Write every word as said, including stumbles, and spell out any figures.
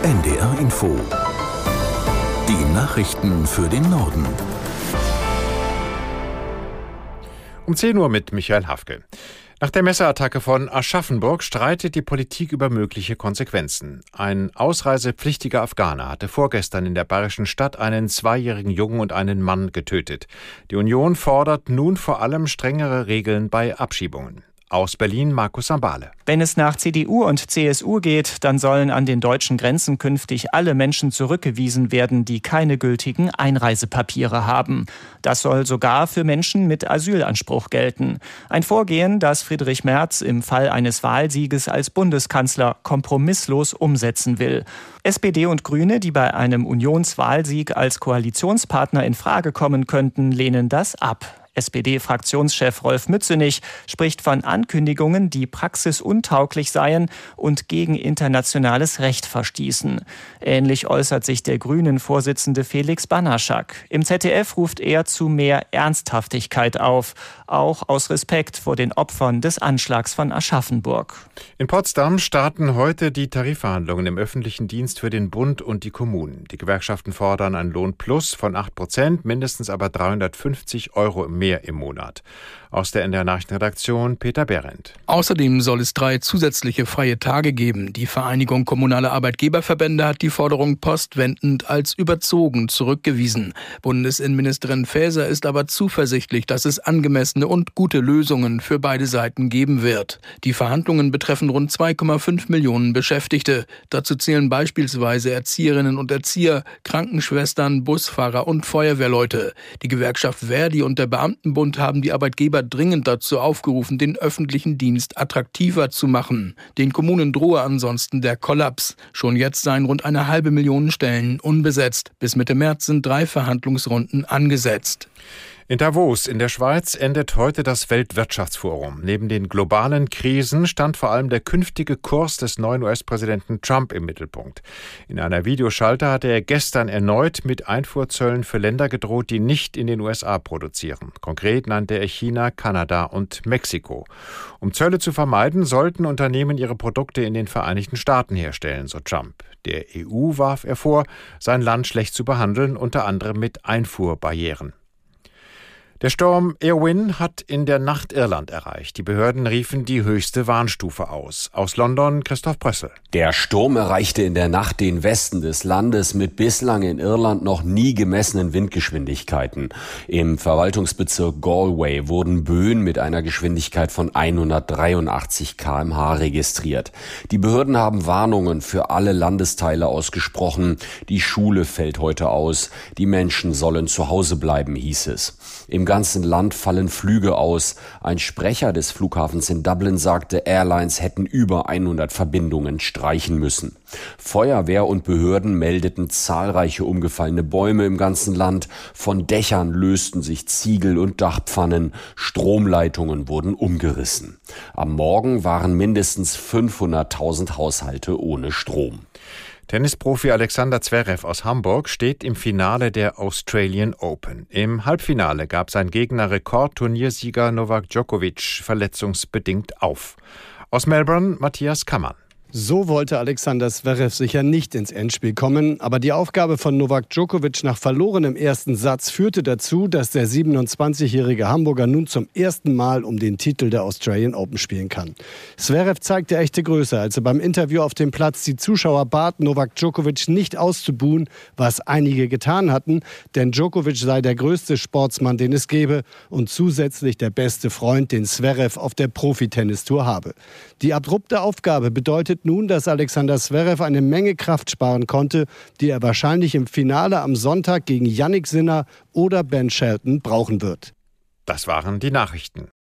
N D R Info. Die Nachrichten für den Norden. Um zehn Uhr mit Michael Hafke. Nach der Messerattacke von Aschaffenburg streitet die Politik über mögliche Konsequenzen. Ein ausreisepflichtiger Afghaner hatte vorgestern in der bayerischen Stadt einen zweijährigen Jungen und einen Mann getötet. Die Union fordert nun vor allem strengere Regeln bei Abschiebungen. Aus Berlin Markus Sambale. Wenn es nach C D U und C S U geht, dann sollen an den deutschen Grenzen künftig alle Menschen zurückgewiesen werden, die keine gültigen Einreisepapiere haben. Das soll sogar für Menschen mit Asylanspruch gelten. Ein Vorgehen, das Friedrich Merz im Fall eines Wahlsieges als Bundeskanzler kompromisslos umsetzen will. S P D und Grüne, die bei einem Unionswahlsieg als Koalitionspartner in Frage kommen könnten, lehnen das ab. S P D-Fraktionschef Rolf Mützenich spricht von Ankündigungen, die praxisuntauglich seien und gegen internationales Recht verstießen. Ähnlich äußert sich der Grünen-Vorsitzende Felix Banaschak. Im Z D F ruft er zu mehr Ernsthaftigkeit auf, auch aus Respekt vor den Opfern des Anschlags von Aschaffenburg. In Potsdam starten heute die Tarifverhandlungen im öffentlichen Dienst für den Bund und die Kommunen. Die Gewerkschaften fordern einen Lohnplus von acht Prozent, mindestens aber dreihundertfünfzig Euro mehr im Monat. Aus der N D R-Nachrichtenredaktion Peter Behrendt. Außerdem soll es drei zusätzliche freie Tage geben. Die Vereinigung Kommunaler Arbeitgeberverbände hat die Forderung postwendend als überzogen zurückgewiesen. Bundesinnenministerin Faeser ist aber zuversichtlich, dass es angemessene und gute Lösungen für beide Seiten geben wird. Die Verhandlungen betreffen rund zwei Komma fünf Millionen Beschäftigte. Dazu zählen beispielsweise Erzieherinnen und Erzieher, Krankenschwestern, Busfahrer und Feuerwehrleute. Die Gewerkschaft Verdi und der Beamtenbund haben die Arbeitgeber dringend dazu aufgerufen, den öffentlichen Dienst attraktiver zu machen. Den Kommunen drohe ansonsten der Kollaps. Schon jetzt seien rund eine halbe Million Stellen unbesetzt. Bis Mitte März sind drei Verhandlungsrunden angesetzt. In Davos in der Schweiz endet heute das Weltwirtschaftsforum. Neben den globalen Krisen stand vor allem der künftige Kurs des neuen U S-Präsidenten Trump im Mittelpunkt. In einer Videoschalte hatte er gestern erneut mit Einfuhrzöllen für Länder gedroht, die nicht in den U S A produzieren. Konkret nannte er China, Kanada und Mexiko. Um Zölle zu vermeiden, sollten Unternehmen ihre Produkte in den Vereinigten Staaten herstellen, so Trump. Der E U warf er vor, sein Land schlecht zu behandeln, unter anderem mit Einfuhrbarrieren. Der Sturm Irwin hat in der Nacht Irland erreicht. Die Behörden riefen die höchste Warnstufe aus. Aus London Christoph Brössel. Der Sturm erreichte in der Nacht den Westen des Landes mit bislang in Irland noch nie gemessenen Windgeschwindigkeiten. Im Verwaltungsbezirk Galway wurden Böen mit einer Geschwindigkeit von hundertdreiundachtzig Kilometer pro Stunde registriert. Die Behörden haben Warnungen für alle Landesteile ausgesprochen. Die Schule fällt heute aus. Die Menschen sollen zu Hause bleiben, hieß es. Im ganzen Land fallen Flüge aus. Ein Sprecher des Flughafens in Dublin sagte, Airlines hätten über hundert Verbindungen streichen müssen. Feuerwehr und Behörden meldeten zahlreiche umgefallene Bäume im ganzen Land. Von Dächern lösten sich Ziegel und Dachpfannen. Stromleitungen wurden umgerissen. Am Morgen waren mindestens fünfhunderttausend Haushalte ohne Strom. Tennisprofi Alexander Zverev aus Hamburg steht im Finale der Australian Open. Im Halbfinale gab sein Gegner Rekordturniersieger Novak Djokovic verletzungsbedingt auf. Aus Melbourne Matthias Kammann. So wollte Alexander Zverev sicher nicht ins Endspiel kommen, aber die Aufgabe von Novak Djokovic nach verlorenem ersten Satz führte dazu, dass der siebenundzwanzigjährige Hamburger nun zum ersten Mal um den Titel der Australian Open spielen kann. Zverev zeigte echte Größe, als er beim Interview auf dem Platz die Zuschauer bat, Novak Djokovic nicht auszubuhen, was einige getan hatten, denn Djokovic sei der größte Sportsmann, den es gebe und zusätzlich der beste Freund, den Zverev auf der Profitennistour habe. Die abrupte Aufgabe bedeutet nun, dass Alexander Zverev eine Menge Kraft sparen konnte, die er wahrscheinlich im Finale am Sonntag gegen Jannik Sinner oder Ben Shelton brauchen wird. Das waren die Nachrichten.